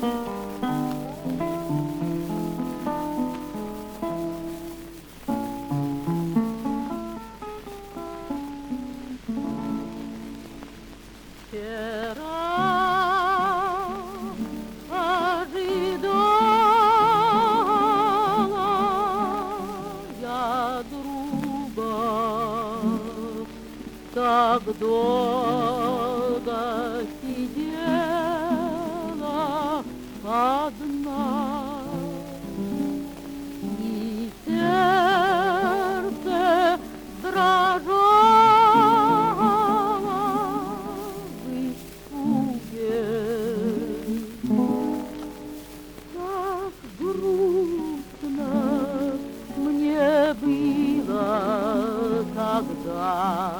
Так долго сидела одна, и сердце дрожало в испуге. Так грустно мне было тогда.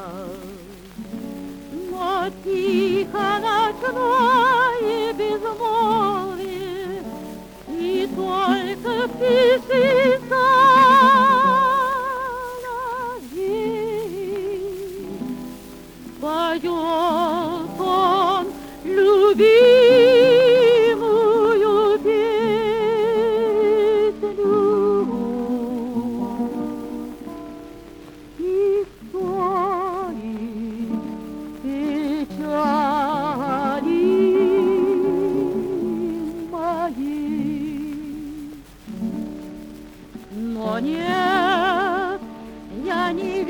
Но тихо ночное безмолвие, и только птицы соловей поет он любимую песню. И но нет, я не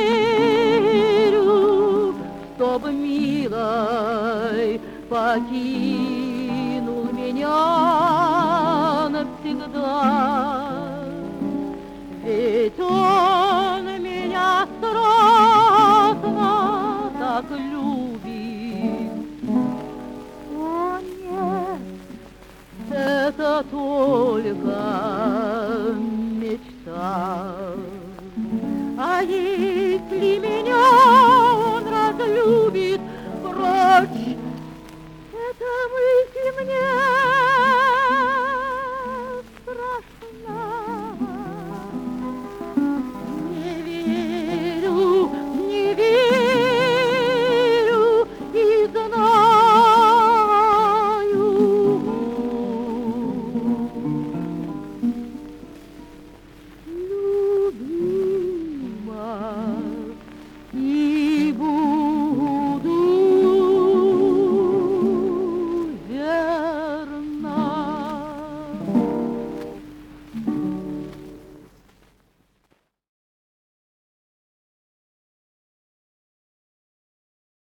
верю, чтоб милой покинул меня навсегда. Ведь он меня страстно так любит. О, нет, это только мечта. А если меня он разлюбит прочь, эта мысль мне